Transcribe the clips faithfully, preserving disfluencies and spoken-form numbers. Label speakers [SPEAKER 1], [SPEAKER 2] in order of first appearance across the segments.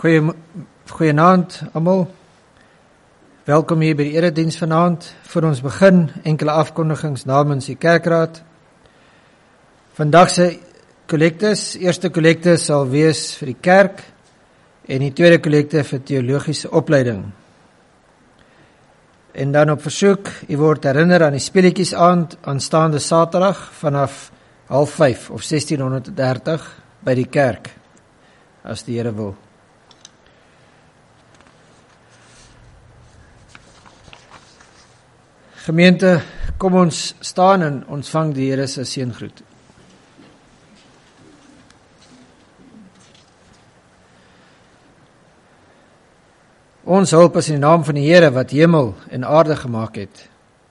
[SPEAKER 1] Goeie, goeienaand almal. Welkom hier by die erediens vanaand. Voor ons begin, enkele afkondigings namens die kerkraad. Vandag se kollektes, eerste kollekte sal wees vir die kerk en die tweede kollekte vir teologiese opleiding. En dan op versoek, u word herinner aan die speletjies aand aanstaande Saterdag vanaf half vyf of sestien dertig by die kerk, as die Here wil. Gemeente, kom ons staan en ontvang die Here se seëngroet. Ons hulp is in die naam van die Here wat hemel en aarde gemaak het.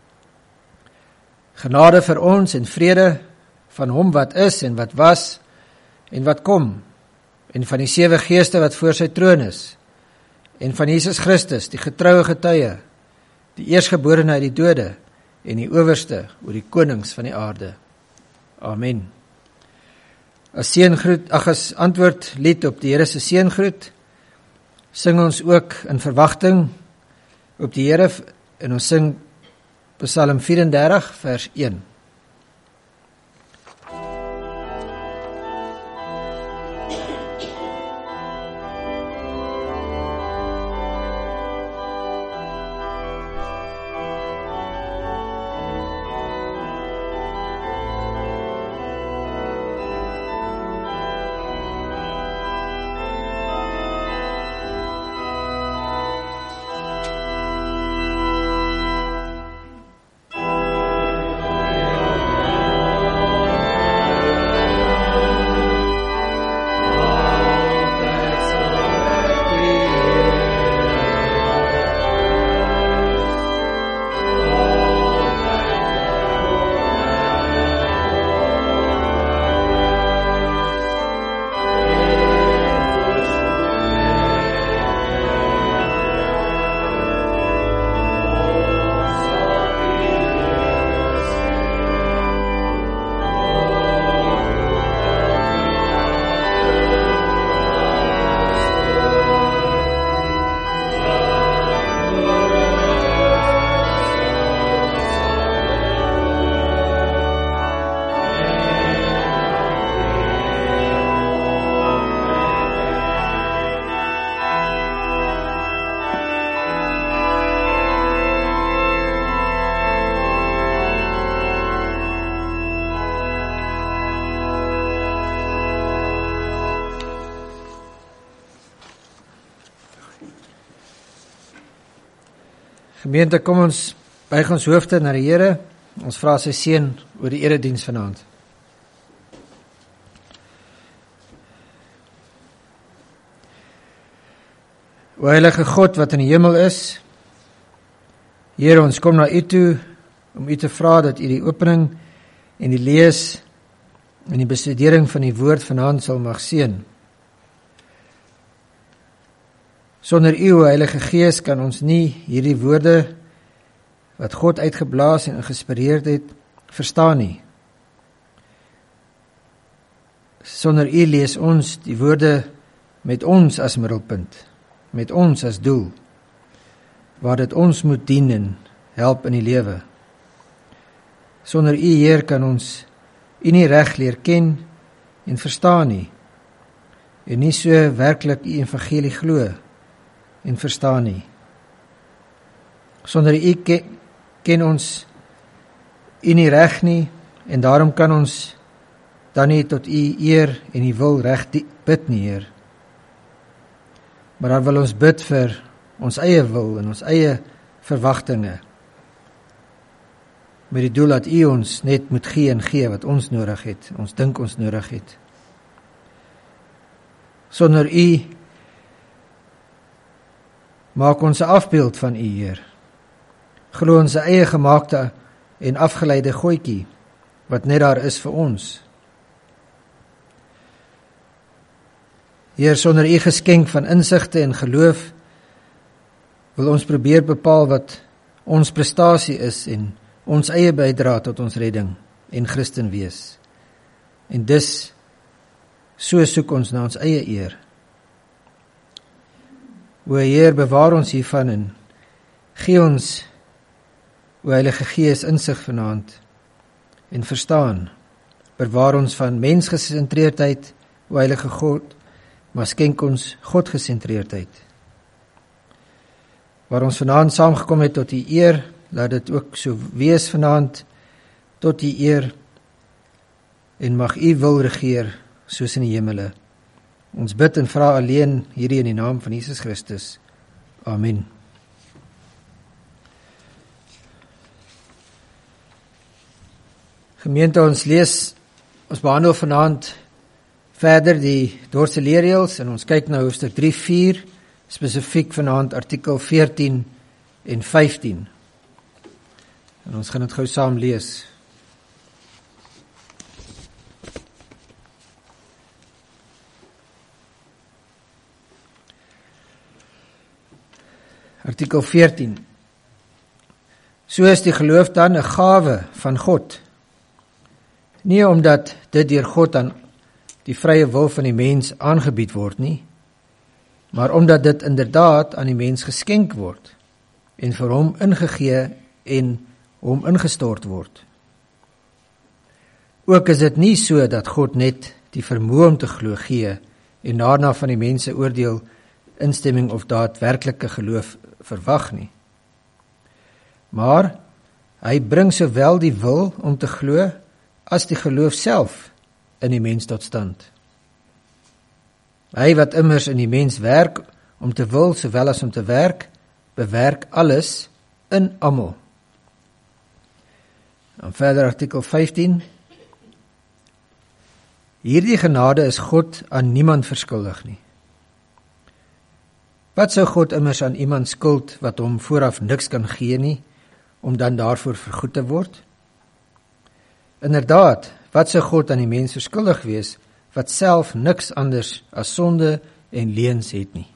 [SPEAKER 1] Genade vir ons en vrede van hom wat is en wat was en wat kom, en van die sewe geeste wat voor sy troon is, en van Jesus Christus, die getroue getuie, die eerstgeborene uit die dode, en die owerste oor die konings van die aarde. Amen. As seëngroet, ag as antwoord lied op die Here se seëngroet, sing ons ook in verwagting op die Here, en ons sing Psalm vyf-en-dertig vers een. Gemeente, kom ons buig ons hoofde na die Here. Ons vra sy seën oor die erediens vanaand. O heilige God wat in die hemel is, Here, ons kom na U toe om U te vra dat U die opening en die lees en die bestudering van die woord vanaand sal mag seën. Sonder U, o Heilige Gees, kan ons nie hierdie woorde wat God uitgeblaas en geïnspireerd het, verstaan nie. Sonder U lees ons die woorde met ons as middelpunt, met ons as doel, waar dit ons moet dien en help in die lewe. Sonder U, Heer, kan ons U nie reg leer ken en verstaan nie, en nie so werklik U evangelie glo en verstaan nie. Sonder U ken, ken ons U nie reg nie, en daarom kan ons dan nie tot U eer en U wil reg bid nie, Heer. Maar dan wil ons bid vir ons eie wil en ons eie verwagtinge, met die doel dat U ons net moet gee en gee wat ons nodig het, ons dink ons nodig het. Sonder U maak ons 'n afbeeld van U, Heer. Glo ons eie gemaakte en afgeleide gootjie, wat net daar is vir ons. Heer, sonder U geskenk van insigte en geloof, wil ons probeer bepaal wat ons prestasie is en ons eie bydra tot ons redding en Christen wees. En dus, so soek ons na ons eie eer. O Heer, bewaar ons hiervan en gee ons, o Heilige Gees, insig vanaand en verstaan. Bewaar ons van mensgesentreerdheid, o Heilige God, maar skenk ons Godgesentreerdheid. Waar ons vanaand saamgekom het tot die eer, laat dit ook so wees vanaand tot die eer, en mag U wil regeer soos in die hemele. Ons bid en vra alleen hierdie in die naam van Jesus Christus. Amen. Gemeente, ons lees, ons behandel vanaand verder die Dordtse leerreëls en ons kyk na hoofstuk drie vier, spesifiek vanaand artikel veertien en vyftien. En ons gaan dit gou saam lees. Artikel veertien. So is die geloof dan 'n gawe van God. Nie omdat dit deur God aan die vrye wil van die mens aangebied word nie, maar omdat dit inderdaad aan die mens geskenk word en vir hom ingegee en hom ingestort word. Ook is dit nie so dat God net die vermoë om te glo gee en daarna van die mense oordeel, instemming of daadwerklike geloof verwag nie. Maar hy bring sowel die wil om te glo as die geloof self in die mens tot stand. Hy wat immers in die mens werk om te wil sowel as om te werk, bewerk alles in almal. Dan verder artikel vyftien. Hierdie genade is God aan niemand verskuldig nie. Wat sou God immers aan iemand skuld wat hom vooraf niks kan gee nie, om dan daarvoor vergoed te word? Inderdaad, wat sou God aan die mens verskuldig wees, wat self niks anders as sonde en leuns het nie?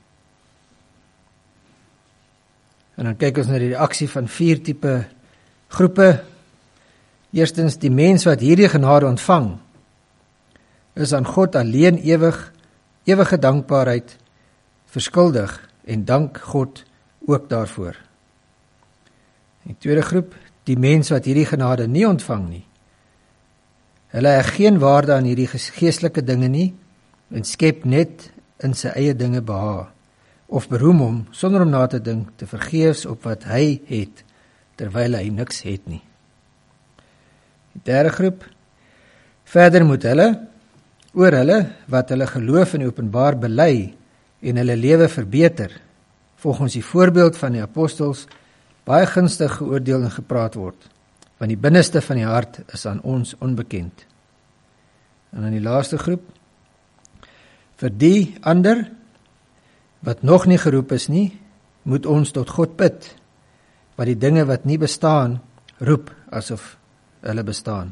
[SPEAKER 1] En dan kyk ons na die reaksie van vier tipe groepe. Eerstens, die mens wat hierdie genade ontvang, is aan God alleen ewig, ewige dankbaarheid verskuldig en dank God ook daarvoor. Die tweede groep, die mens wat hierdie genade nie ontvang nie. Hulle heg geen waarde aan hierdie geestelike dinge nie en skep net in sy eie dinge behaag of beroem hom sonder om na te dink te vergeefs op wat hy het terwyl hy niks het nie. Die derde groep, verder moet hulle oor hulle wat hulle geloof in openbaar bely en hulle lewe verbeter, volgens die voorbeeld van die apostels, baie gunstig geoordeel en gepraat word, want die binneste van die hart is aan ons onbekend. En dan die laaste groep, vir die ander, wat nog nie geroep is nie, moet ons tot God bid, wat die dinge wat nie bestaan, roep asof hulle bestaan.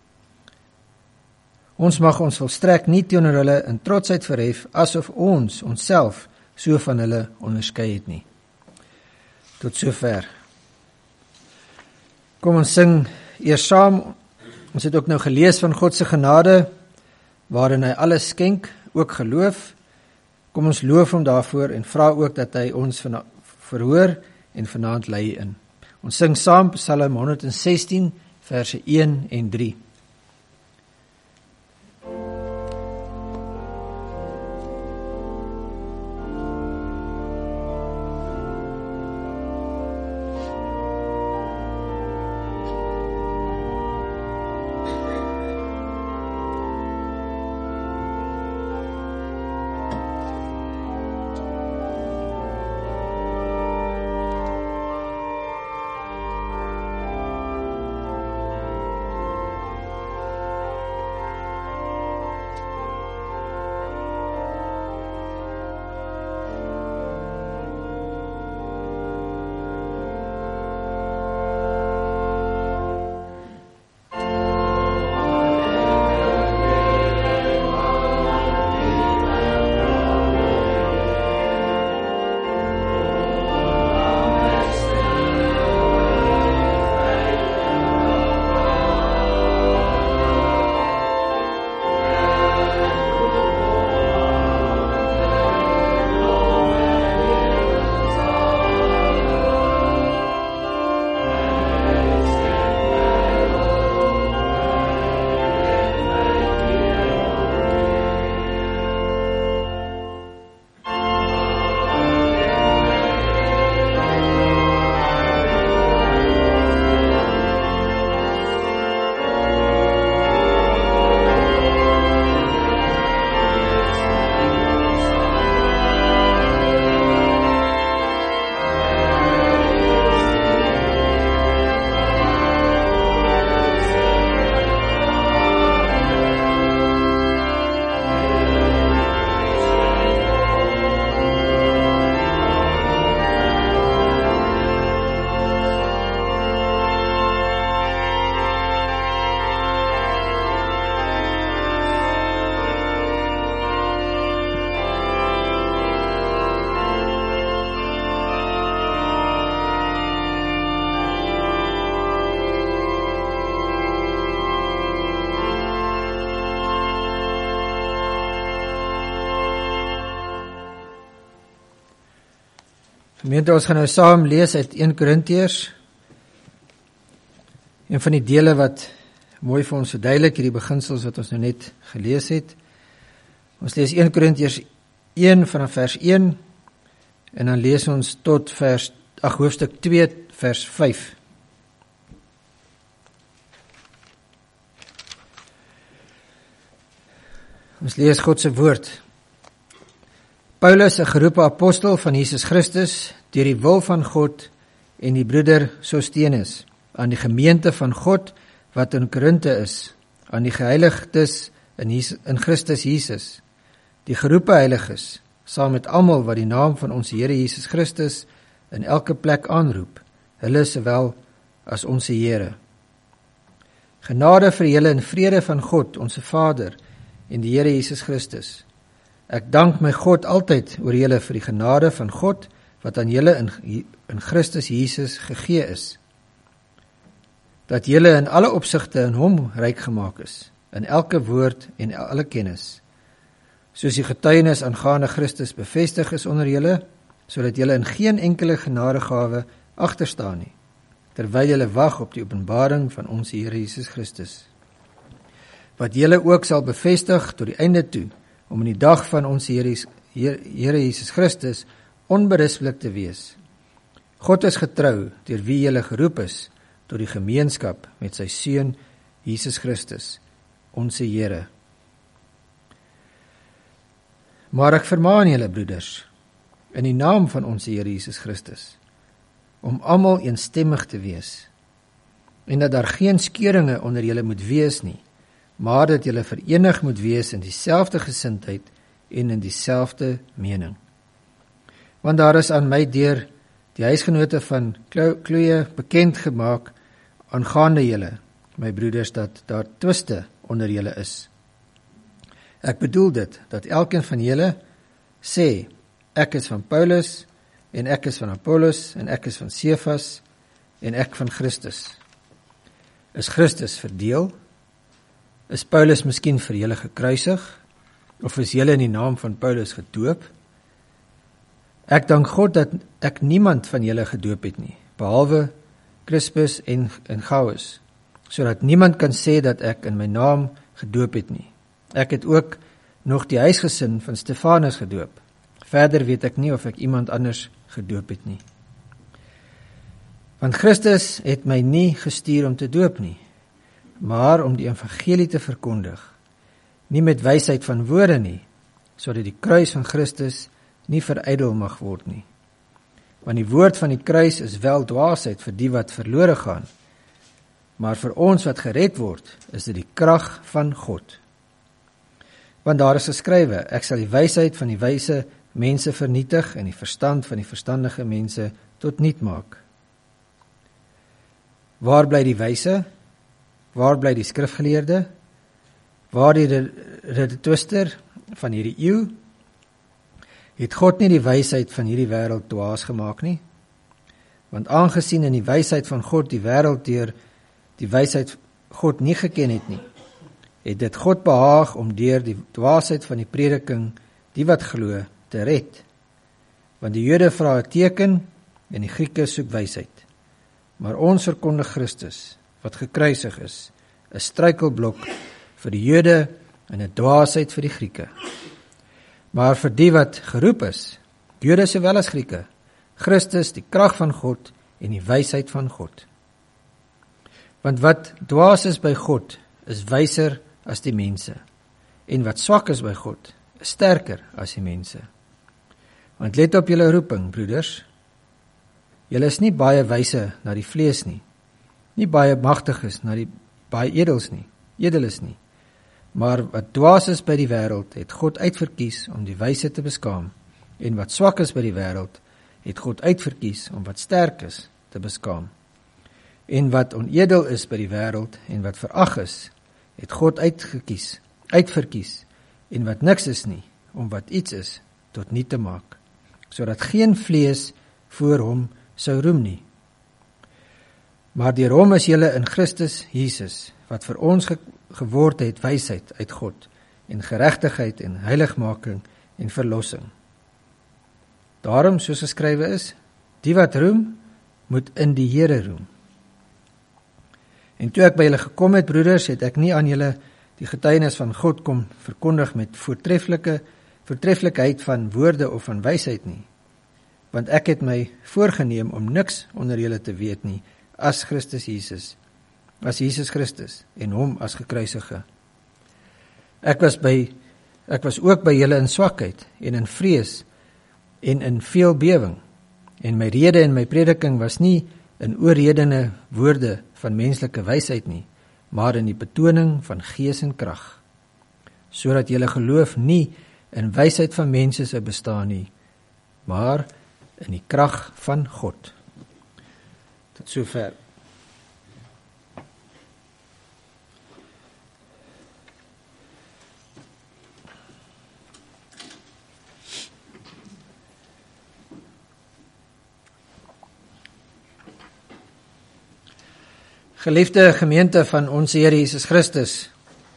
[SPEAKER 1] Ons mag ons volstrek nie teenoor hulle in trotsheid verhef, asof ons onsself so van hulle onderskei het nie. Tot sover. Kom ons sing eers saam. Ons het ook nou gelees van God se genade, waarin hy alles skenk, ook geloof. Kom ons loof hom daarvoor en vra ook dat hy ons verhoor en vanaand lei in. Ons sing saam Psalm honderd sestien, verse een en drie. Gemeente, ons gaan nou saam lees uit Eerste Korintiërs. Een van die dele wat mooi vir ons verduidelik, hierdie beginsels wat ons nou net gelees het. Ons lees Eerste Korintiërs een vanaf vers een en dan lees ons tot vers ag hoofstuk twee vers vyf. Ons lees God se woord. Paulus, 'n geroepe apostel van Jesus Christus, deur die wil van God, en die broeder Sostenus, aan die gemeente van God wat in Korinte is, aan die geheiligdes in, Jesus, in Christus Jesus, die geroepe heiliges, saam met almal wat die naam van ons Here Jesus Christus in elke plek aanroep, hulle sowel as ons Here. Genade vir julle en vrede van God, ons Vader, en die Here Jesus Christus. Ek dank my God altyd oor julle vir die genade van God, wat aan julle in, in Christus Jesus gegee is, dat julle in alle opsigte in hom ryk gemaak is, in elke woord en alle kennis, soos die getuienis aangaande Christus bevestig is onder julle, sodat julle in geen enkele genadegawe agterstaan nie, terwyl julle wag op die openbaring van ons Here Jesus Christus, wat julle ook sal bevestig tot die einde toe, om in die dag van ons Here, Here Jesus Christus onberispelik te wees. God is getrou, deur wie julle geroep is, tot die gemeenskap met sy Seun, Jesus Christus, ons Here. Maar ek vermaan julle, broeders, in die naam van ons Here Jesus Christus, om almal eensstemmig te wees, en dat daar geen skeuringe onder julle moet wees nie, maar dat julle verenig moet wees in dieselfde gesindheid en in dieselfde mening. Want daar is aan my deur die huisgenote van Chloe bekend gemaak aangaande julle, my broeders, dat daar twiste onder julle is. Ek bedoel dit, dat elkeen van julle sê, ek is van Paulus, en ek is van Apollos, en ek is van Cephas, en ek van Christus. Is Christus verdeel? Is Paulus miskien vir julle gekruisig? Of is julle in die naam van Paulus gedoop? Ek dank God dat ek niemand van julle gedoop het nie, behalwe Crispus en, en Gaius, sodat niemand kan sê dat ek in my naam gedoop het nie. Ek het ook nog die huisgesin van Stefanus gedoop. Verder weet ek nie of ek iemand anders gedoop het nie. Want Christus het my nie gestuur om te doop nie, maar om die evangelie te verkondig, nie met wysheid van woorde nie, sodat die kruis van Christus nie verydel mag word nie. Want die woord van die kruis is wel dwaasheid vir die wat verlore gaan, maar vir ons wat gered word, is dit die krag van God. Want daar is geskrywe, ek sal die wysheid van die wyse mense vernietig en die verstand van die verstandige mense tot niet maak. Waar bly die wyse? Waar bly die skrifgeleerde? Waar die redetwister van hierdie eeu? Het God nie die wysheid van hierdie wêreld dwaas gemaak nie? Want aangesien in die wysheid van God die wêreld deur die wysheid God nie geken het nie, het dit God behaag om deur die dwaasheid van die prediking die wat glo te red. Want die Jode vra 'n teken en die Grieke soek wysheid. Maar ons verkondig Christus, wat gekruisig is, 'n struikelblok vir die Jode en 'n dwaasheid vir die Grieke. Maar vir die wat geroep is, Jode sowel as Grieke, Christus die krag van God en die wysheid van God. Want wat dwaas is by God, is wyser as die mense, en wat swak is by God, is sterker as die mense. Want let op julle roeping, broeders, julle is nie baie wyse na die vlees nie, nie baie magtiges na die baie edels nie, edeles nie, maar wat dwaas is by die wêreld, het God uitverkies om die wyse te beskaam, en wat swak is by die wêreld, het God uitverkies om wat sterk is te beskaam. En wat onedel is by die wêreld, en wat verag is, het God uitgekies, uitverkies, en wat niks is nie, om wat iets is, tot niet te maak, sodat geen vlees voor hom sou roem nie. Maar deur hom is julle in Christus Jesus, wat vir ons ge geword het wysheid uit God, en geregtigheid en heiligmaking en verlossing. Daarom, soos geskrywe is, Die wat roem, moet in die Here roem. En toe ek by julle gekom het, broeders, het ek nie aan julle die getuienis van God kom verkondig met voortreffelike voortreffelikheid van woorde of van wysheid nie, want ek het my voorgeneem om niks onder julle te weet nie, as Christus Jesus, as Jesus Christus, en hom as gekruisige. Ek was by, ek was ook by julle in swakheid, en in vrees, en in veel bewing, en my rede en my prediking was nie in oorredende woorde van menslike wysheid nie, maar in die betoning van gees en krag, sodat julle geloof nie in wysheid van mense sou bestaan nie, maar in die krag van God. Tot sover. Geliefde gemeente van ons Here Jesus Christus,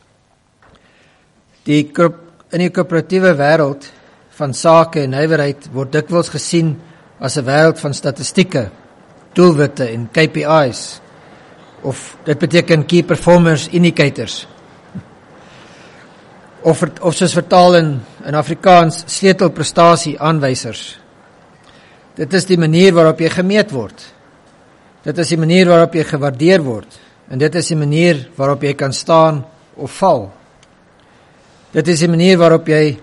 [SPEAKER 1] die in die korporatiewe wêreld van sake en nywerheid word dikwels gesien as 'n wêreld van statistieke, doelwitte en K P Is, of dit beteken Key Performance Indicators, of, of soos vertaal in, in Afrikaans, sleutelprestasie aanwysers. Dit is die manier waarop jy gemeet word. Dit is die manier waarop jy gewaardeer word, en dit is die manier waarop jy kan staan of val. Dit is die manier waarop jy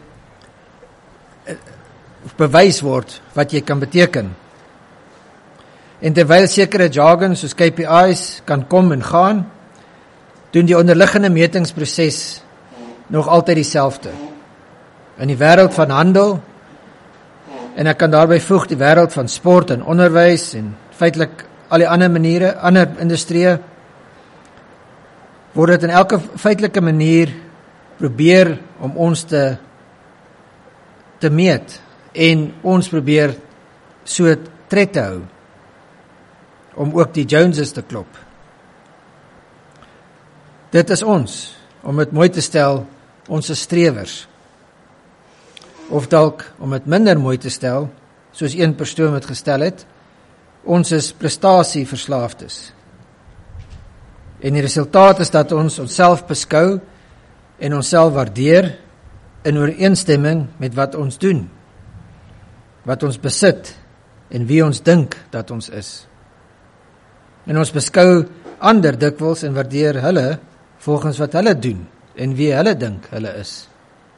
[SPEAKER 1] bewys word wat jy kan beteken. En terwyl sekere jargon soos K P Is kan kom en gaan, doen die onderliggende metingsproses nog altyd dieselfde. In die wêreld van handel, en ek kan daarby voeg die wêreld van sport en onderwys en feitelik al die ander maniere, ander industrieë, word dit in elke feitelike manier probeer om ons te te meet en ons probeer so tred te hou om ook die Joneses te klop. Dit is ons, om dit mooi te stel, ons is strewers. Of dalk, om dit minder mooi te stel, soos een persoon het gestel het, ons is prestasieverslaafdes. En die resultaat is dat ons onsself beskou en onsself waardeer in ooreenstemming met wat ons doen, wat ons besit en wie ons dink dat ons is. En ons beskou ander dikwels en waardeer hulle volgens wat hulle doen en wie hulle dink hulle is.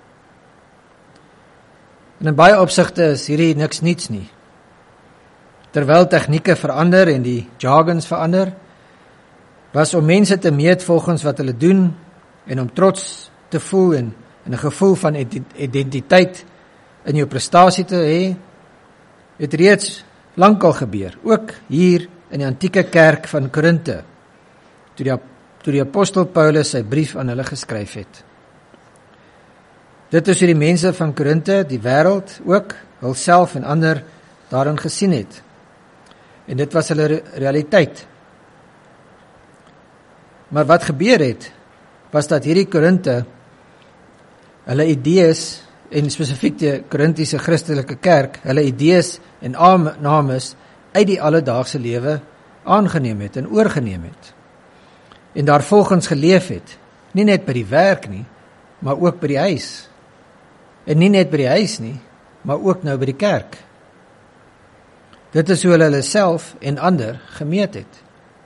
[SPEAKER 1] En in baie opsigte is hierdie niks niets nie. Terwyl tegnieke verander en die jargons verander, was om mense te meet volgens wat hulle doen en om trots te voel en, en 'n gevoel van identiteit in jou prestasie te hê, het reeds lankal gebeur, ook hier in die antieke kerk van Korinthe, toe die, toe die apostel Paulus sy brief aan hulle geskryf het. Dit is hoe die mense van Korinthe, die wêreld ook, hulself en ander daarin gesien het. En dit was hulle realiteit. Maar wat gebeur het, was dat hierdie Korinthe, hulle idees, en spesifiek die Korintiese Christelike kerk, hulle idees en aannames uit die alledaagse lewe aangeneem het en oorgeneem het. En daar volgens geleef het, nie net by die werk nie, maar ook by die huis. En nie net by die huis nie, maar ook nou by die kerk. Dit is hoe hulle hulle self en ander gemeet het.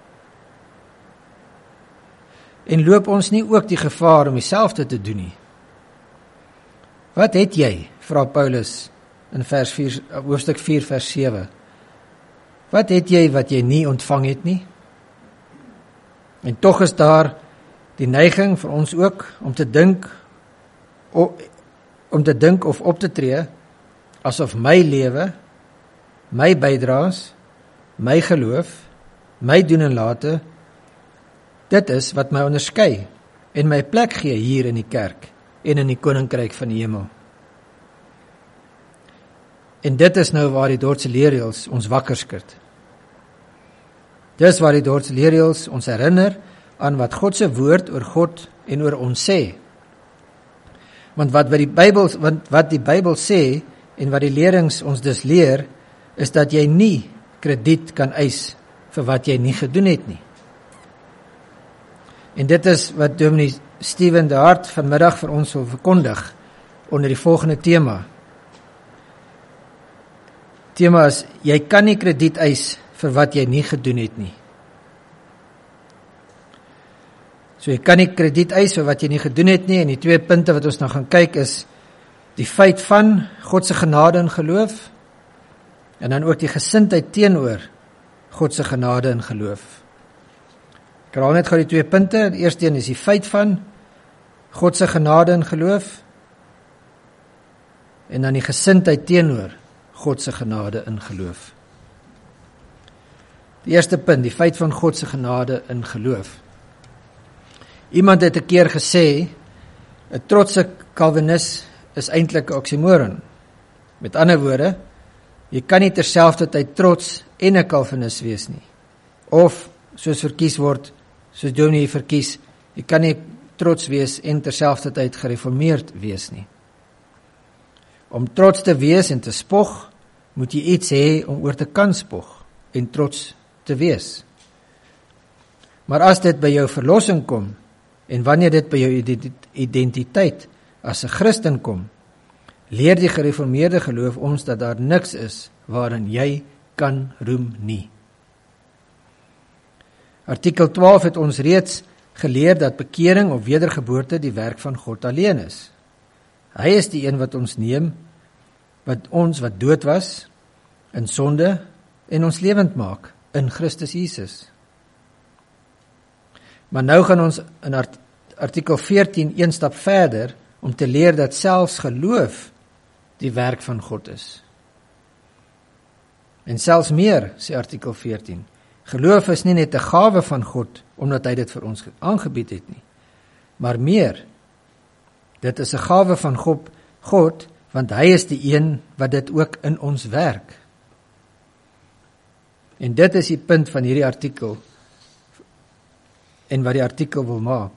[SPEAKER 1] En loop ons nie ook die gevaar om dieselfde te doen nie? Wat het jy, vra Paulus in vers vier, hoofstuk vier vers sewe. Wat het jy wat jy nie ontvang het nie? En tog is daar die neiging vir ons ook om te dink om te dink of op te tree asof my lewe, my bydraes, my geloof, my doen en late, dit is wat my onderskei en my plek gee hier in die kerk en in die koninkryk van die hemel. En dit is nou waar die Dordtse leerreëls ons wakker skud. Dis waar die Dordtse leerreëls ons herinner aan wat God se woord oor God en oor ons sê. Want wat by die Bybel, want wat die Bybel sê en wat die leerings ons dus leer, is dat jy nie krediet kan eis vir wat jy nie gedoen het nie. En dit is wat Dominee Steven de Hart vanmiddag vir ons wil verkondig onder die volgende tema. Tema is, jy kan nie krediet eis vir wat jy nie gedoen het nie. So jy kan nie krediet eis vir wat jy nie gedoen het nie, en die twee punte wat ons nou gaan kyk is, die feit van God se genade en geloof, en dan ook die gesindheid teenoor God se genade en geloof. Ek herhaal net gou die twee punte. Die eerste een is die feit van God se genade en geloof, en dan die gesindheid teenoor God se genade en geloof. Die eerste punt, die feit van God se genade en geloof. Iemand het 'n keer gesê, 'n trotse Calvinis is eintlik 'n oksimoron. Met ander woorde, jy kan nie terselfdertyd trots en 'n Calvinis wees nie. Of, soos verkies word, soos Dominee verkies, jy kan nie trots wees en terselfdertyd gereformeerd wees nie. Om trots te wees en te spog, moet jy iets hê om oor te kan spog en trots te wees. Maar as dit by jou verlossing kom, en wanneer dit by jou identiteit as 'n Christen kom, leer die gereformeerde geloof ons dat daar niks is waarin jy kan roem nie. Artikel twaalf het ons reeds geleer dat bekering of wedergeboorte die werk van God alleen is. Hy is die een wat ons neem, wat ons wat dood was in sonde en ons lewend maak in Christus Jesus. Maar nou gaan ons in art, artikel veertien een stap verder om te leer dat selfs geloof die werk van God is. En selfs meer, sê artikel veertien, geloof is nie net 'n gawe van God, omdat hy dit vir ons aangebied het nie, maar meer, dit is 'n gawe van God, God, want hy is die een wat dit ook in ons werk. En dit is die punt van hierdie artikel, en wat die artikel wil maak.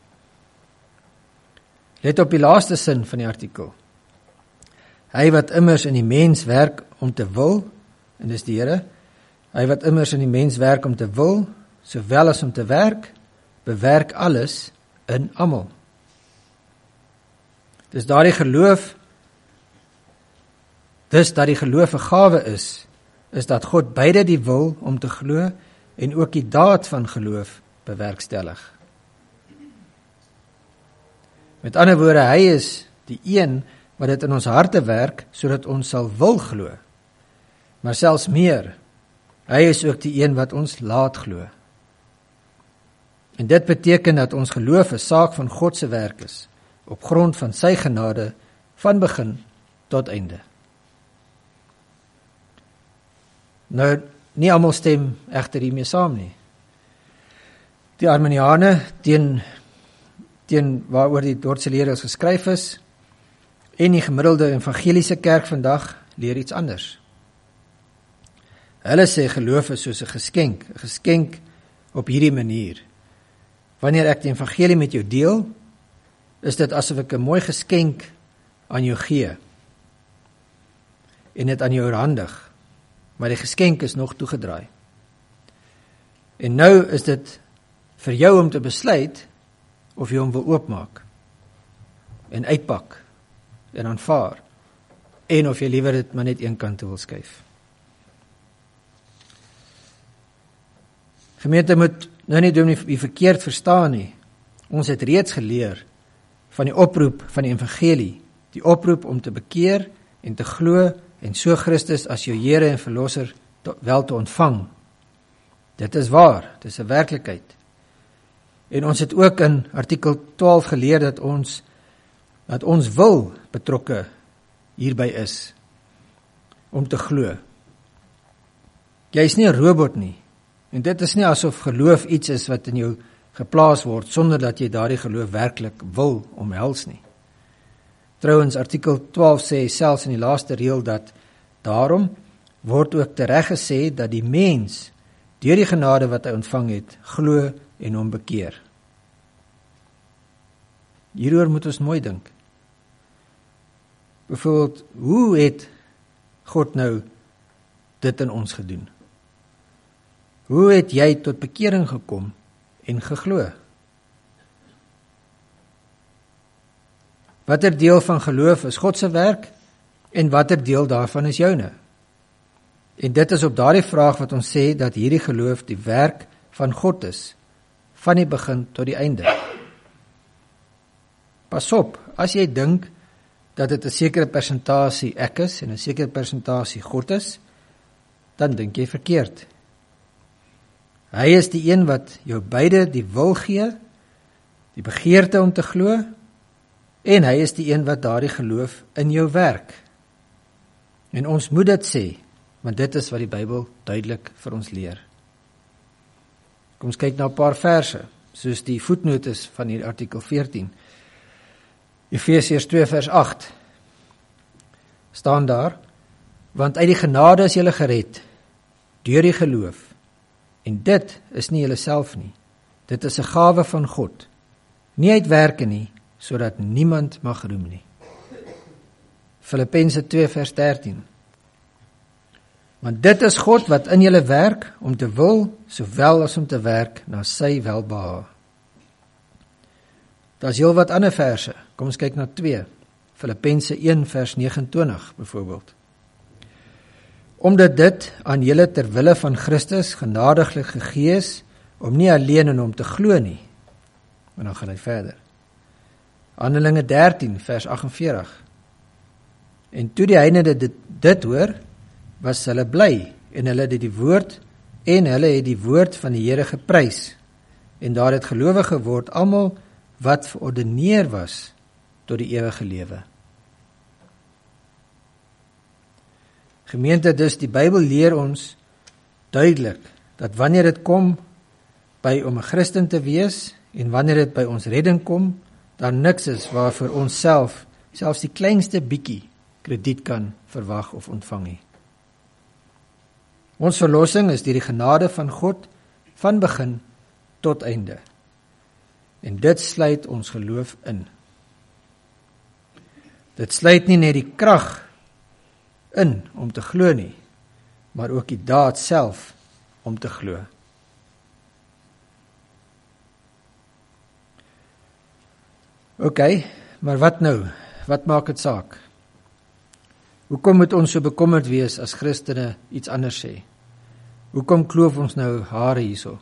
[SPEAKER 1] Let op die laaste sin van die artikel. Hy wat immers in die mens werk om te wil, en dis die Here, hy wat immers in die mens werk om te wil, sowel as om te werk, bewerk alles in almal. Dis daardie geloof, dis dat die geloof 'n gawe is, is dat God beide die wil om te glo en ook die daad van geloof bewerkstellig. Met ander woorde, hy is die een wat dit in ons harte werk, sodat ons sal wil glo. Maar selfs meer, hy is ook die een wat ons laat glo. En dit beteken dat ons geloof 'n saak van God se werk is, op grond van sy genade, van begin tot einde. Nou, nie almal stem egter hiermee saam nie. Die Arminiane, teen, teen waaroor die Dordtse lere geskryf is, en die gemiddelde evangeliese kerk vandag, leer iets anders. Hulle sê geloof is soos 'n geskenk, 'n geskenk op hierdie manier. Wanneer ek die evangelie met jou deel, is dit asof ek 'n mooi geskenk aan jou gee, en dit aan jou oorhandig, maar die geskenk is nog toegedraai. En nou is dit vir jou om te besluit of jy hom wil oopmaak en uitpak en aanvaar, en of jy liewer dit maar net een kant toe wil skuif. Gemeente moet nou nie Dominee verkeerd verstaan nie. Ons het reeds geleer van die oproep van die evangelie, die oproep om te bekeer en te glo en so Christus as jou Here en Verlosser wel te ontvang. Dit is waar, dit is 'n werklikheid. En ons het ook in artikel twaalf geleer dat ons dat ons wil betrokke hierby is om te glo. Jy is nie 'n robot nie. En dit is nie asof geloof iets is wat in jou geplaas word sonder dat jy daardie geloof werklik wil omhels nie. Trouwens, artikel twaalf sê selfs in die laaste reël dat daarom word ook tereg gesê dat die mens deur die genade wat hy ontvang het, glo en hom bekeer. Hieroor moet ons mooi dink. Byvoorbeeld, hoe het God nou dit in ons gedoen? Hoe het jy tot bekering gekom en geglo? Watter deel van geloof is God se werk en watter deel daarvan is joune? En dit is op daardie vraag wat ons sê dat hierdie geloof die werk van God is, van die begin tot die einde. Pas op, as jy dink dat dit 'n sekere persentasie ek is en 'n sekere persentasie God is, dan dink jy verkeerd. Hy is die een wat jou beide die wil gee, die begeerte om te glo, en hy is die een wat daardie geloof in jou werk. En ons moet dit sê, want dit is wat die Bybel duidelik vir ons leer. Kom ons kyk na 'n paar verse, soos die voetnotes van hier artikel veertien. Efesiërs twee vers agt staan daar, want uit die genade is julle gered, deur die geloof, en dit is nie julle self nie, dit is 'n gawe van God, nie uit werke nie, sodat niemand mag roem nie. Filippense twee vers dertien, want dit is God wat in julle werk, om te wil, sowel as om te werk, na sy welbehae. Daar is heel wat ander verse, kom ons kyk na twee, Filippense een vers nege en twintig, byvoorbeeld. Omdat dit aan julle ter wille van Christus genadiglik gegee is, om nie alleen in hom te glo nie, en dan gaan hy verder. Handelinge dertien vers agt en veertig, en toe die heidene dit, dit hoor, was hulle bly, en hulle het die woord, en hulle het die woord van die Here geprys, en daar het gelowig geword, almal wat verordeneer was, tot die ewige lewe. Gemeente, dus die Bybel leer ons duidelik, dat wanneer dit kom by om 'n Christen te wees, en wanneer dit by ons redding kom, daar niks is waarvoor ons self, selfs die kleinste bietjie, krediet kan verwag of ontvang nie. Ons verlossing is deur die genade van God, van begin tot einde. En dit sluit ons geloof in. Dit sluit nie net die krag in om te glo nie, maar ook die daad self om te glo. Ok, maar wat nou? Wat maak dit saak? Hoekom moet ons so bekommerd wees as Christene iets anders sê? Hoekom kloof ons nou hare hierso?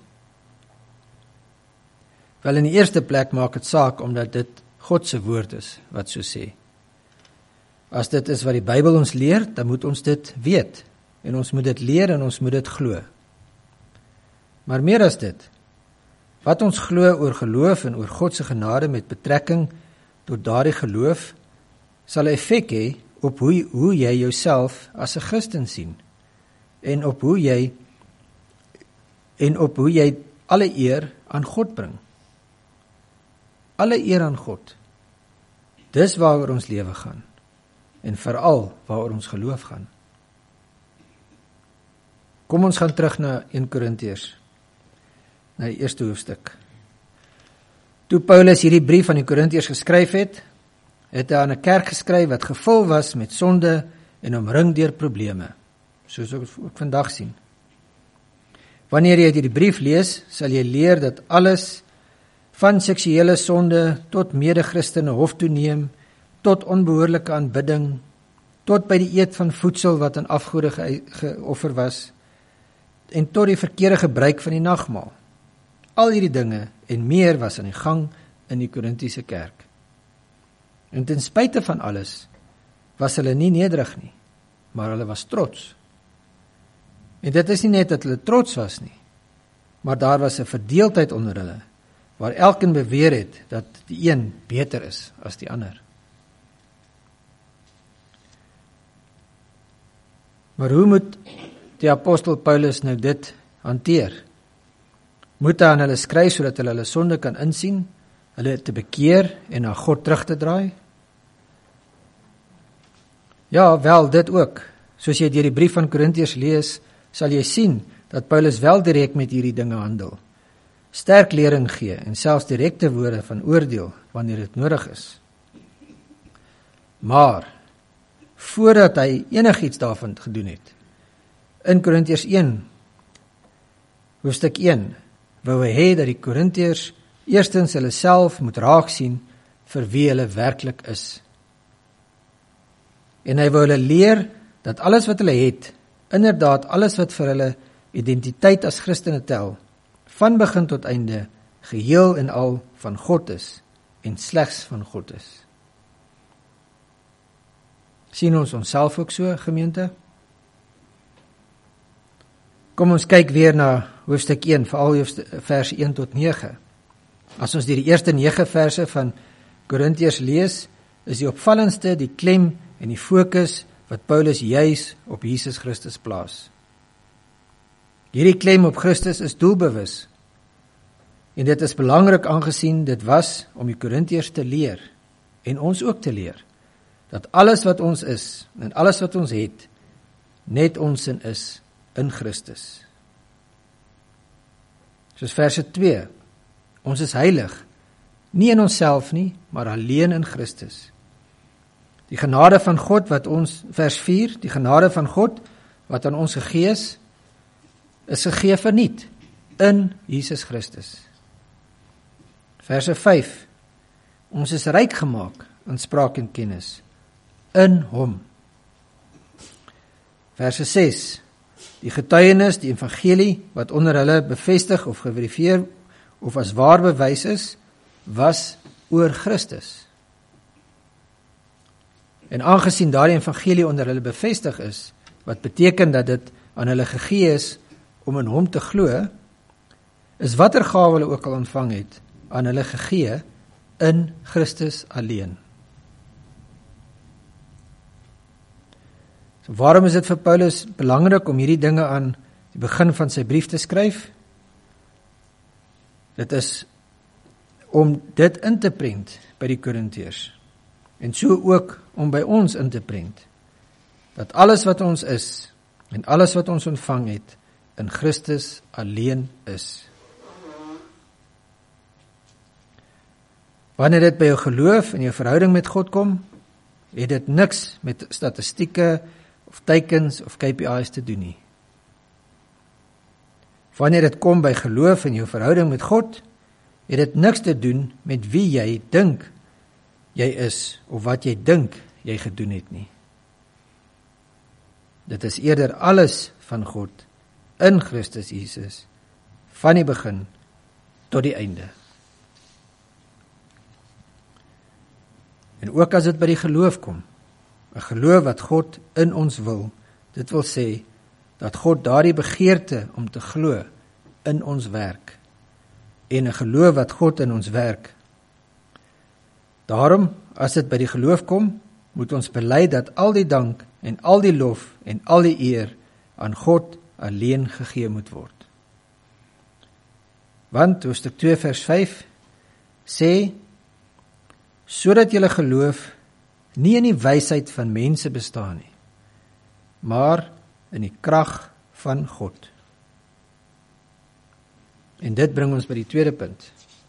[SPEAKER 1] Wel, in die eerste plek maak dit saak omdat dit God se woord is wat so sê. As dit is wat die Bybel ons leer, dan moet ons dit weet, en ons moet dit leer en ons moet dit glo. Maar meer as dit, wat ons glo oor geloof en oor God se genade met betrekking tot daardie geloof, sal 'n effek hê op hoe, hoe jy jouself as 'n Christen sien, en op hoe jy en op hoe jy alle eer aan God bring. Alle eer aan God. Dis waaroor ons lewe gaan, en veral waaroor ons geloof gaan. Kom ons gaan terug na Eerste Korintiërs, na die eerste hoofstuk. Toe Paulus hierdie brief aan die Korintiërs geskryf het, het hy aan 'n kerk geskryf wat gevul was met sonde en omring deur probleme, soos ons ook vandag sien. Wanneer jy hierdie brief lees, sal jy leer dat alles van seksuele sonde tot mede-Christene hof toeneem, tot onbehoorlike aanbidding, tot by die eet van voedsel wat aan afgode ge- geoffer was, en tot die verkeerde gebruik van die nagmaal. Al hierdie dinge en meer was aan die gang in die Korintiese kerk. En ten spyte van alles, was hulle nie nederig nie, maar hulle was trots. En dit is nie net dat hulle trots was nie, maar daar was 'n verdeeldheid onder hulle, waar elkeen beweer het dat die een beter is as die ander. Maar hoe moet die apostel Paulus nou dit hanteer? Moet hy aan hulle skryf sodat hulle hulle sonde kan insien, hulle te bekeer en na God terug te draai? Ja, wel, dit ook. Soos jy deur die brief van Korintiërs lees, sal jy sien dat Paulus wel direk met hierdie dinge handel, sterk lering gee en selfs direkte woorde van oordeel wanneer dit nodig is. Maar voordat hy enigiets daarvan gedoen het, in Korintiërs een Hoofstuk een, wou hy hê dat die Korintiërs eerstens hulle self moet raak sien vir wie hulle werklik is. En hy wou hulle leer dat alles wat hulle het, inderdaad alles wat vir hulle identiteit as Christene tel, van begin tot einde, geheel en al van God is, en slegs van God is. Sien ons onsself ook so, gemeente? Kom ons kyk weer na hoofstuk een, veral vers een tot nege. As ons die eerste nege verse van Korintiërs lees, is die opvallendste die klem en die fokus wat Paulus juis op Jesus Christus plaas. Hierdie klem op Christus is doelbewus, en dit is belangrik aangesien dit was om die Korintiërs te leer, en ons ook te leer, dat alles wat ons is, en alles wat ons het, net ons in is, in Christus. Soos verse twee, ons is heilig, nie in onsself nie, maar alleen in Christus. Die genade van God wat ons, vers vier, die genade van God wat aan ons gegee is, is gegee verniet, in Jesus Christus. Verse vyf, ons is ryk gemaak in spraak en kennis, in hom. Verse ses, die getuienis, die evangelie, wat onder hulle bevestig of geverifieer of as waar bewys is, was oor Christus. En aangesien daardie evangelie onder hulle bevestig is, wat beteken dat dit aan hulle gegee is om in hom te glo, is watter gawe hulle ook al ontvang het, aan hulle gegee in Christus alleen. So waarom is dit vir Paulus belangrik om hierdie dinge aan die begin van sy brief te skryf? Dit is om dit in te prent by die Korintiërs, en so ook om by ons in te prent, dat alles wat ons is, en alles wat ons ontvang het, in Christus alleen is. Wanneer dit by jou geloof en jou verhouding met God kom, het dit niks met statistieke, of teikens of K P I's te doen nie. Wanneer dit kom by geloof en jou verhouding met God, het dit niks te doen met wie jy dink jy is, of wat jy dink jy gedoen het nie. Dit is eerder alles van God, in Christus Jesus, van die begin tot die einde. En ook as dit by die geloof kom, 'n geloof wat God in ons wil, dit wil sê, dat God daardie begeerte om te glo in ons werk, en 'n geloof wat God in ons werk. Daarom, as dit by die geloof kom, moet ons bely dat al die dank, en al die lof, en al die eer, aan God alleen gegee moet word. Want, hoofstuk twee vers vyf, sê, sodat julle geloof nie in die wysheid van mense bestaan nie, maar in die krag van God. En dit bring ons by die tweede punt.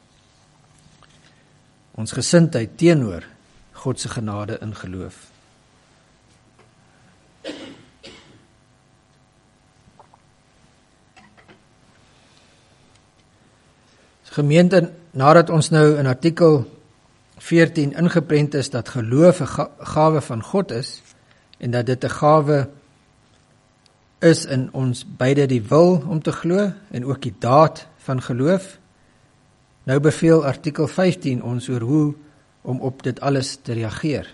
[SPEAKER 1] Ons gesindheid teenoor God se genade in geloof. Gemeente, nadat ons nou in artikel veertien ingeprent is dat geloof 'n ga- gawe van God is, en dat dit 'n gawe is in ons beide die wil om te glo, en ook die daad van geloof, nou beveel artikel vyftien ons oor hoe om op dit alles te reageer.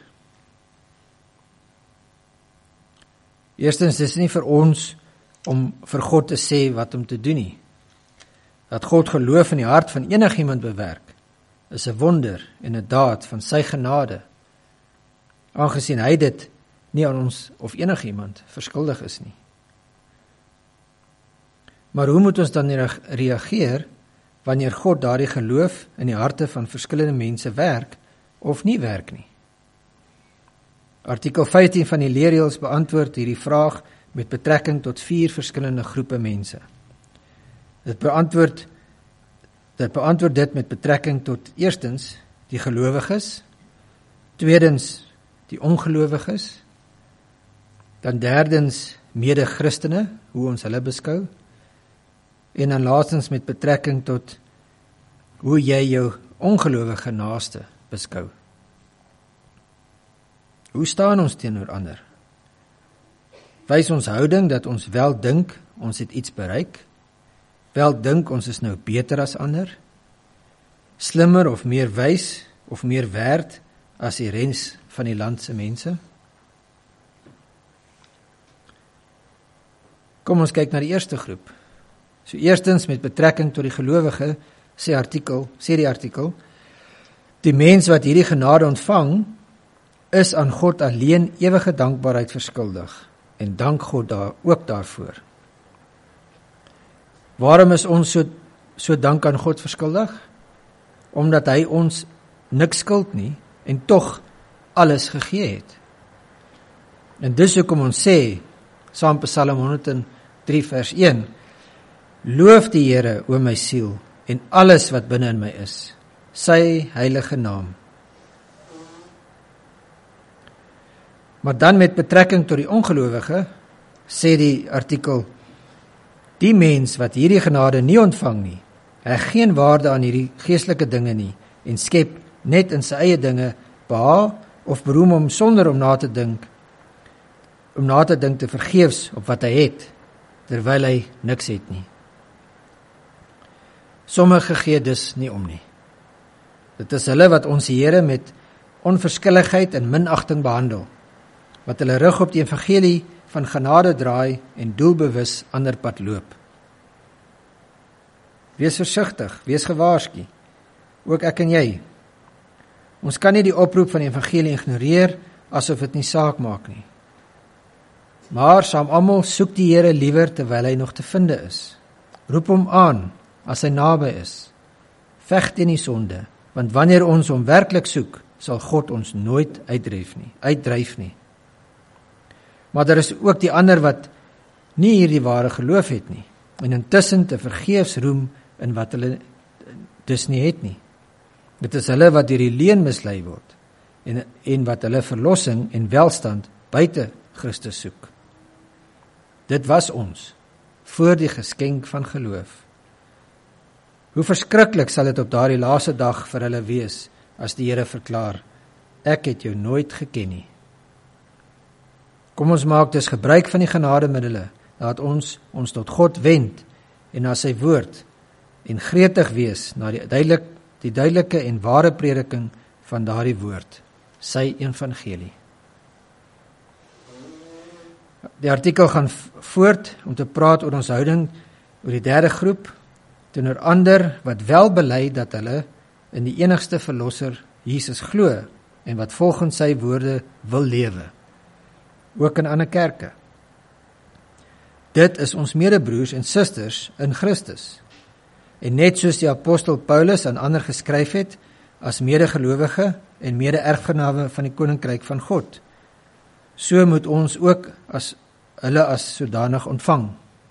[SPEAKER 1] Eerstens, dis nie vir ons om vir God te sê wat om te doen nie. Dat God geloof in die hart van enigiemand bewerk, is 'n wonder en 'n daad van sy genade, aangesien hy dit nie aan ons of enigiemand verskuldig is nie. Maar hoe moet ons dan reageer wanneer God daardie geloof in die harte van verskillende mense werk of nie werk nie? Artikel vyftien van die leerreëls beantwoord hierdie vraag met betrekking tot vier verskillende groepe mense. Dit beantwoord dit beantwoord dit met betrekking tot eerstens die gelowiges, tweedens die ongelowiges, dan derdens mede-Christene, hoe ons hulle beskou, En dan laastens met betrekking tot hoe jy jou ongelowige naaste beskou. Hoe staan ons teenoor ander? Wys ons houding dat ons wel dink ons het iets bereik, wel dink ons is nou beter as ander, slimmer of meer wys of meer werd as die res van die land se mense? Kom ons kyk na die eerste groep. So eerstens met betrekking tot die gelowige, sê artikel, sê die artikel, die mens wat hierdie genade ontvang, is aan God alleen ewige dankbaarheid verskuldig en dank God daar ook daarvoor. Waarom is ons so so dank aan God verskuldig? Omdat hy ons niks skuld nie en tog alles gegee het. En dis hoekom ons sê, saam Psalm honderd en drie vers een, loof die Here, o my siel, en alles wat binne in my is, sy heilige naam. Maar dan met betrekking tot die ongelowige, sê die artikel, die mens wat hierdie genade nie ontvang nie, hy geen waarde aan hierdie geestelike dinge nie, en skep net in sy eie dinge behaag of beroem om sonder om na te dink, om na te dink te vergeefs op wat hy het, terwyl hy niks het nie. Sommige gee dus nie om nie. Dit is hulle wat ons Here met onverskilligheid en minagting behandel, wat hulle rug op die evangelie van genade draai en doelbewus ander pad loop. Wees versigtig, wees gewaarsku, ook ek en jy. Ons kan nie die oproep van die evangelie ignoreer asof dit nie saak maak nie. Maar saam almal soek die Here liewer terwyl hy nog te vinde is. Roep hom aan as hy naby is. Veg teen die sonde, want wanneer ons hom werklik soek, sal God ons nooit uitdryf nie, uitdryf nie. Maar daar is ook die ander wat nie hierdie ware geloof het nie, en intussen te vergeefs roem in wat hulle dus nie het nie. Dit is hulle wat deur die leuen mislei word, en, en wat hulle verlossing en welstand buite Christus soek. Dit was ons, voor die geskenk van geloof. Hoe verskriklik sal dit op daardie laaste dag vir hulle wees, as die Here verklaar, ek het jou nooit geken nie. Kom ons maak dus gebruik van die genademiddele, laat ons ons tot God wend en na sy woord en gretig wees na die, duidelik, die duidelike en ware prediking van daardie woord, sy evangelie. Die artikel gaan voort om te praat oor ons houding oor die derde groep, teenoor ander wat wel bely dat hulle in die enigste verlosser Jesus glo en wat volgens sy woorde wil lewe, ook in ander kerke. Dit is ons medebroers en susters in Christus. En net soos die apostel Paulus aan ander geskryf het, as medegelowige en mede-erfgename van die koninkryk van God, so moet ons ook as hulle as sodanig ontvang.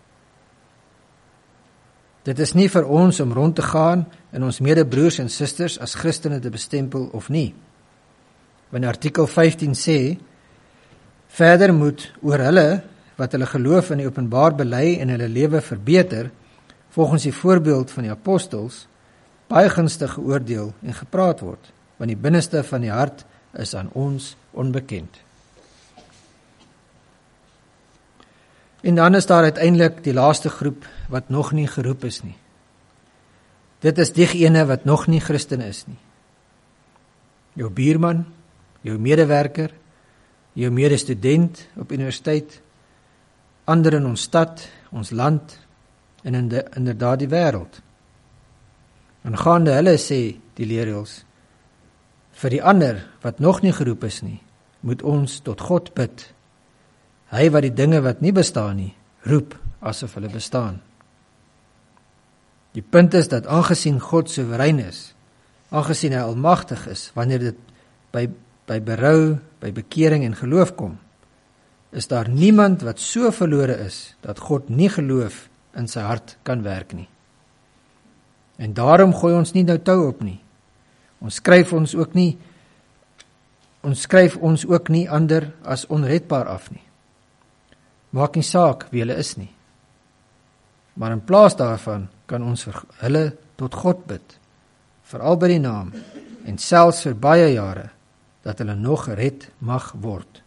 [SPEAKER 1] Dit is nie vir ons om rond te gaan en ons medebroers en susters as Christene te bestempel of nie. Wanneer artikel vyftien sê, verder moet oor hulle wat hulle geloof in die openbaar bely en hulle lewe verbeter, volgens die voorbeeld van die apostels, baie gunstig geoordeel en gepraat word, want die binneste van die hart is aan ons onbekend. En dan is daar uiteindelik die laaste groep wat nog nie geroep is nie. Dit is diegene wat nog nie Christen is nie. Jou buurman, jou medewerker, jou medestudent op universiteit, ander in ons stad, ons land en in de, inderdaad die wêreld. Aangaande hulle sê die leerreëls, vir die ander wat nog nie geroep is nie, moet ons tot God bid. Hy wat die dinge wat nie bestaan nie, roep asof hulle bestaan. Die punt is dat aangesien God soewerein is, aangesien hy almagtig is, wanneer dit by, by berou, by bekering en geloof kom, is daar niemand wat so verlore is, dat God nie geloof in sy hart kan werk nie. En daarom gooi ons nie nou tou op nie. Ons skryf ons ook nie, ons skryf ons ook nie ander as onredbaar af nie. Maak nie saak wie hulle is nie. maar in plaas daarvan kan ons vir hulle tot God bid, veral by die naam, en selfs vir baie jare, dat hulle nog gered mag word.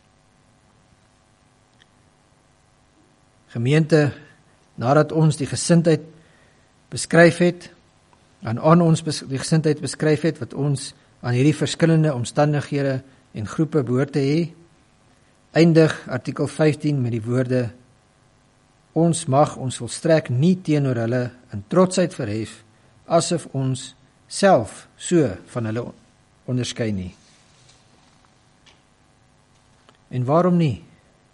[SPEAKER 1] Gemeente, nadat ons die gesindheid beskryf het, en aan ons die gesindheid beskryf het, wat ons aan hierdie verskillende omstandighede en groepe behoort te hê, eindig artikel vyftien met die woorde: ons mag ons volstrek nie teenoor hulle in trotsheid verhef, asof ons self so van hulle onderskei nie. En waarom nie?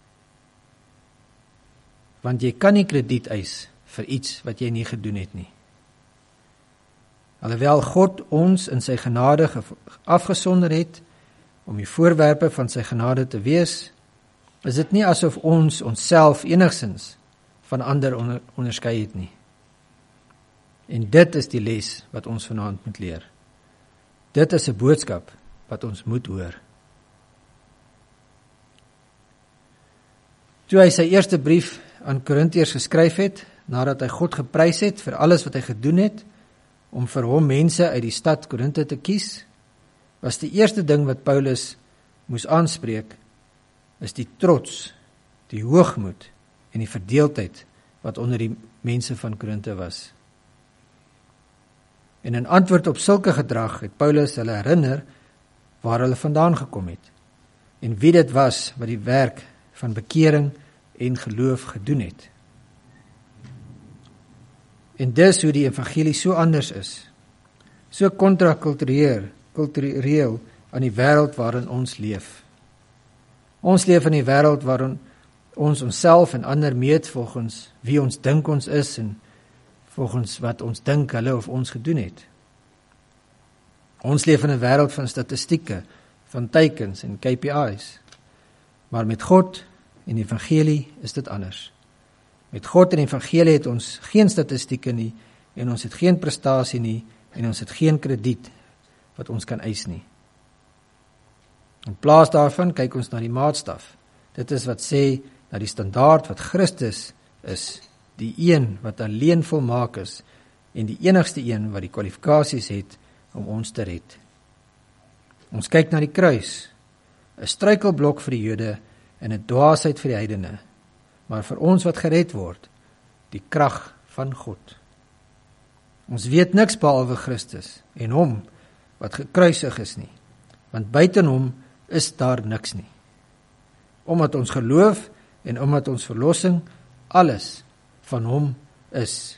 [SPEAKER 1] Want jy kan nie krediet eis vir iets wat jy nie gedoen het nie. Alhoewel God ons in sy genade afgesonder het, om die voorwerpe van sy genade te wees, is dit nie asof ons onsself enigsins van ander onder, onderskei het nie. En dit is die les wat ons vanaand moet leer. Dit is 'n boodskap wat ons moet hoor. Toe hy sy eerste brief aan Korintiërs geskryf het, nadat hy God geprys het vir alles wat hy gedoen het, om vir hom mense uit die stad Korinthe te kies, was die eerste ding wat Paulus moes aanspreek, is die trots, die hoogmoed en die verdeeldheid wat onder die mense van Korinthe was. En in antwoord op sulke gedrag het Paulus hulle herinner waar hulle vandaan gekom het en wie dit was wat die werk van bekering en geloof gedoen het. En dis hoe die evangelie so anders is, so kontrakultureel, kultureel aan die wêreld waarin ons leef. Ons leef in die wêreld waarin ons onsself en ander meet volgens wie ons dink ons is en volgens wat ons dink hulle of ons gedoen het. Ons leef in 'n wêreld van statistieke, van teikens en K P I's. Maar met God en die evangelie is dit anders. Met God en die evangelie het ons geen statistieke nie, en ons het geen prestasie nie, en ons het geen krediet wat ons kan eis nie. In plaas daarvan kyk ons na die maatstaf. Dit is wat sê, na die standaard wat Christus is, die een wat alleen volmaak is, en die enigste een wat die kwalifikasies het om ons te red. Ons kyk na die kruis, 'n struikelblok vir die Jode en 'n dwaasheid vir die heidene, maar vir ons wat gered word, die krag van God. Ons weet niks behalwe Christus en hom wat gekruisig is nie, want buiten hom is daar niks nie. Omdat ons geloof en omdat ons verlossing alles van hom is.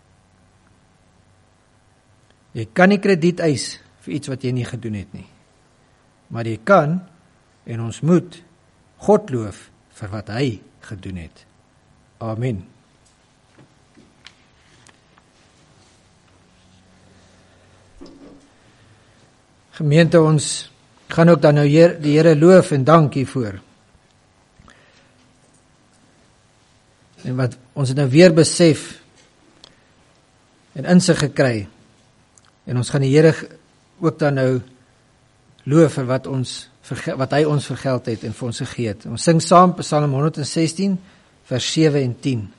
[SPEAKER 1] Jy kan nie krediet eis vir iets wat jy nie gedoen het nie, maar jy kan en ons moet God loof vir wat hy gedoen het. Amen. Gemeente, ons gaan ook dan nou die Here loof en dank hiervoor. En wat ons het nou weer besef en insig gekry, en ons gaan die Here ook dan nou loof vir wat ons wat hy ons vergeld het en vir ons gegee het. Ons sing saam Psalm honderd sestien vers sewe en tien.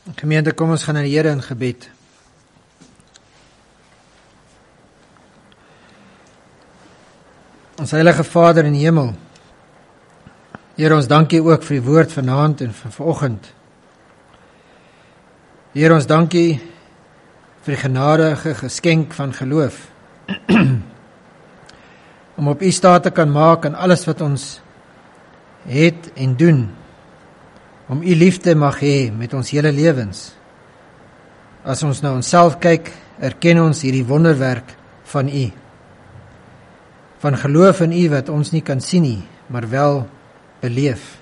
[SPEAKER 1] Gemeente, kom ons gaan na die Here in gebed. Ons heilige Vader in die hemel, Here, ons dankie ook vir die woord vanaand en vir vanoggend. Here, ons dankie vir die genadige geskenk van geloof, om op U staat te kan maak aan alles wat ons het en doen, om U liefde mag hê met ons hele lewens. As ons na onsself kyk, erken ons hierdie wonderwerk van U, van geloof in U wat ons nie kan sien nie, maar wel beleef.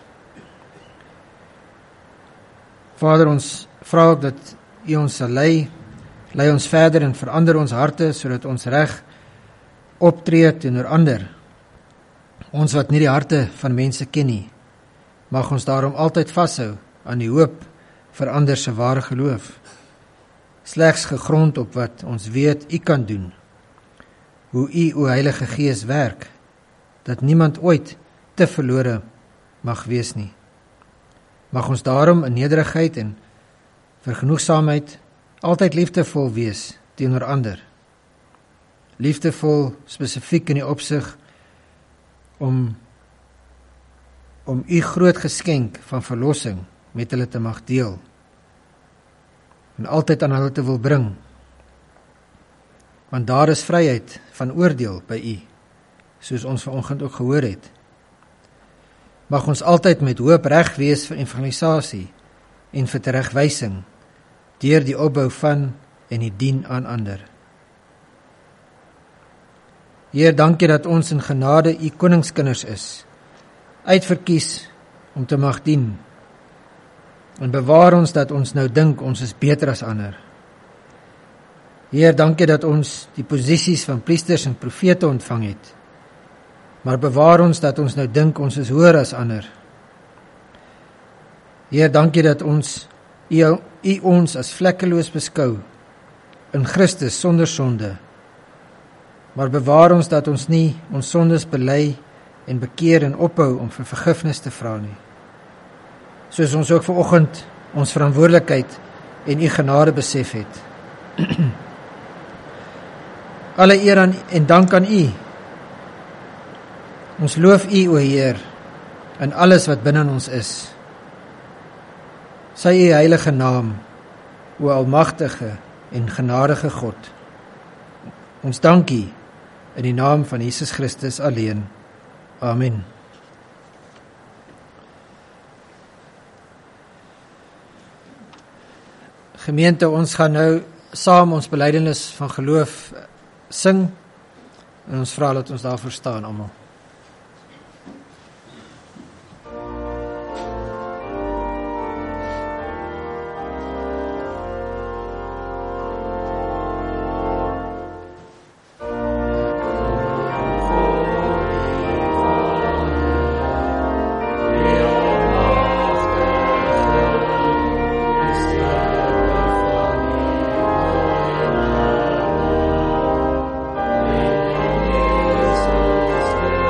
[SPEAKER 1] Vader, ons vra ook dat U ons sal lei, lei ons verder en verander ons harte, sodat ons reg optree teenoor ander. Ons wat nie die harte van mense ken nie, mag ons daarom altyd vashou aan die hoop vir ander se ware geloof, slegs gegrond op wat ons weet U kan doen, hoe U, o Heilige Gees, werk, dat niemand ooit te verlore mag wees nie. Mag ons daarom in nederigheid en vergenoegsaamheid altyd liefdevol wees teenoor ander. Liefdevol spesifiek in die opsig om om U groot geskenk van verlossing met hulle te mag deel en altyd aan hulle te wil bring. Want daar is vryheid van oordeel by U, soos ons vanoggend ook gehoor het. Mag ons altyd met hoop reg wees vir evangelisasie en vir teregwysing deur die opbou van en die dien aan ander. Heer, dankie dat ons in genade U koningskinders is, uitverkies om te mag dien. En bewaar ons dat ons nou dink ons is beter as ander. Heer, dankie dat ons die posisies van priesters en profete ontvang het, maar bewaar ons dat ons nou dink ons is hoër as ander. Heer, dankie dat ons U, U ons as vlekkeloos beskou, in Christus sonder sonde, maar bewaar ons dat ons nie ons sondes bely en bekeer en ophou om vir vergifnis te vra nie. Soos ons ook vanoggend ons verantwoordelikheid en U genade besef het. Alle eer aan en dank aan U. Ons loof U, o Heer, in alles wat binne ons is. Sy U heilige naam, o almagtige en genadige God. Ons dank U in die naam van Jesus Christus alleen. Amen. Gemeente, ons gaan nou saam ons belydenis van geloof sing en ons vra dat ons daarvoor staan almal.
[SPEAKER 2] Stay.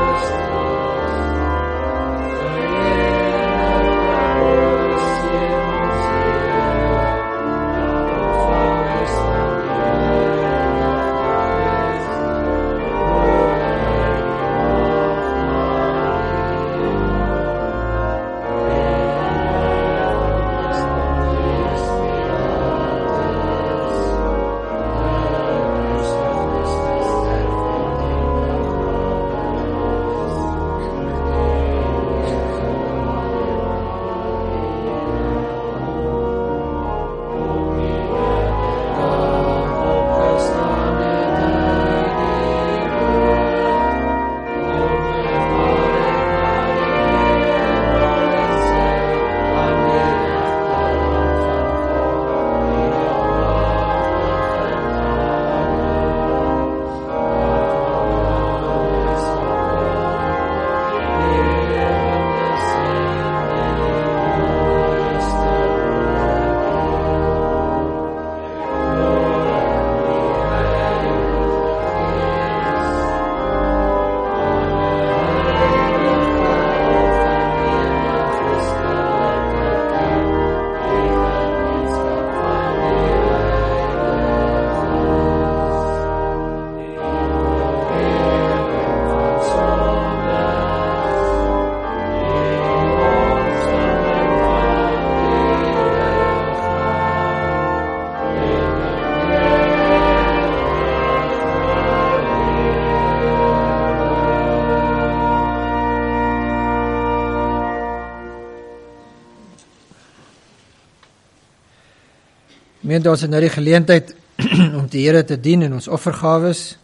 [SPEAKER 1] Gemeente, ons het nou die geleentheid om die Here te dien in ons offergawes.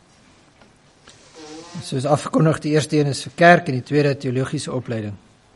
[SPEAKER 1] Soos afgekondig, die eerste een is vir kerk en die tweede teologiese opleiding.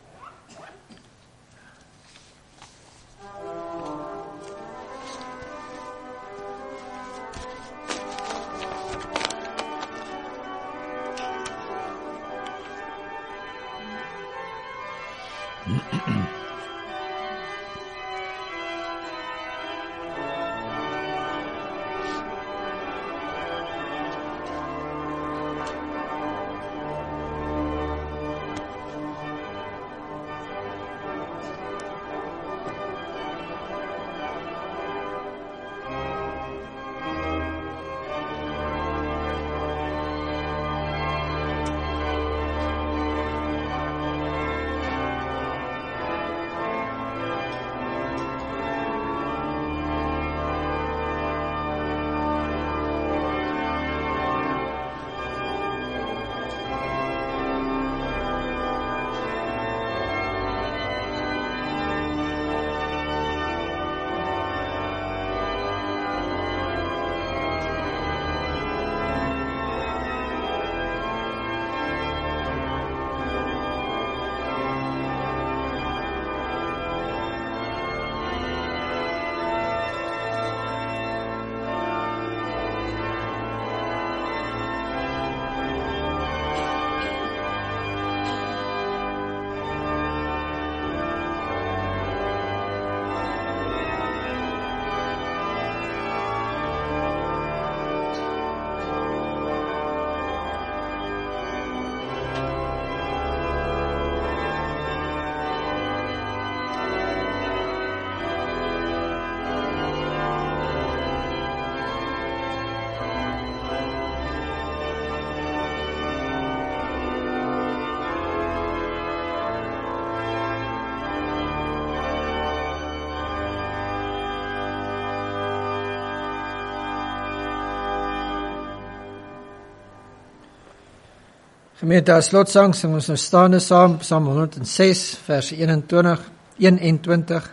[SPEAKER 1] Gemeente, as slotsang sing ons nou staande saam, Psalm honderd en ses, vers eenentwintig, eenentwintig,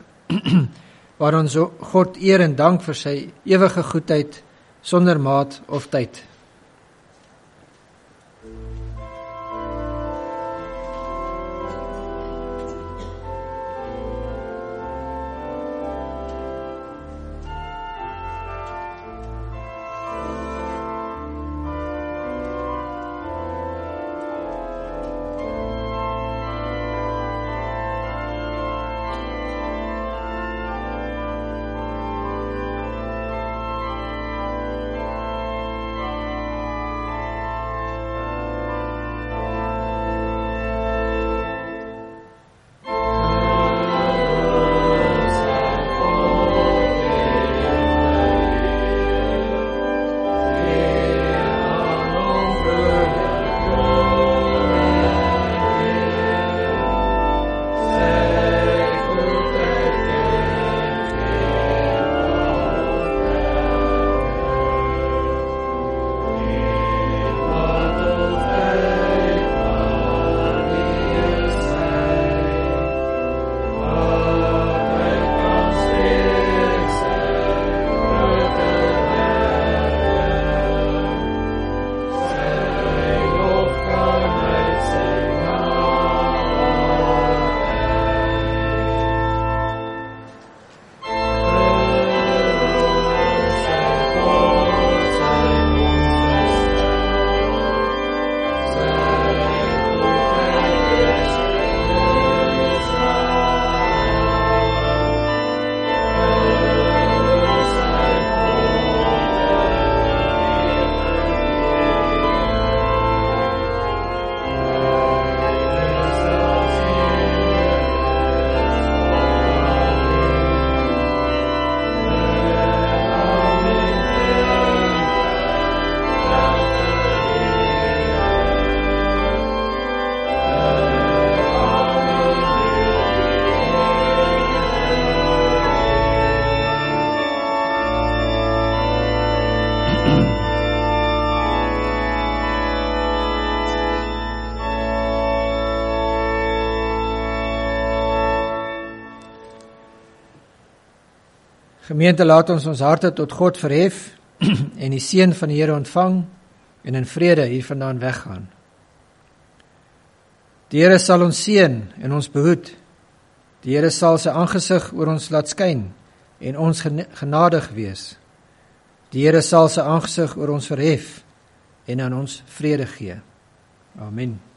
[SPEAKER 1] waar ons God eer en dank vir sy ewige goedheid, sonder maat of tyd. Gemeente, laat ons ons harte tot God verhef en die seën van die Here ontvang en in vrede hiervandaan weggaan. Die Here sal ons seën en ons behoed. Die Here sal sy aangesig oor ons laat skyn en ons genadig wees. Die Here sal sy aangesig oor ons verhef en aan ons vrede gee. Amen.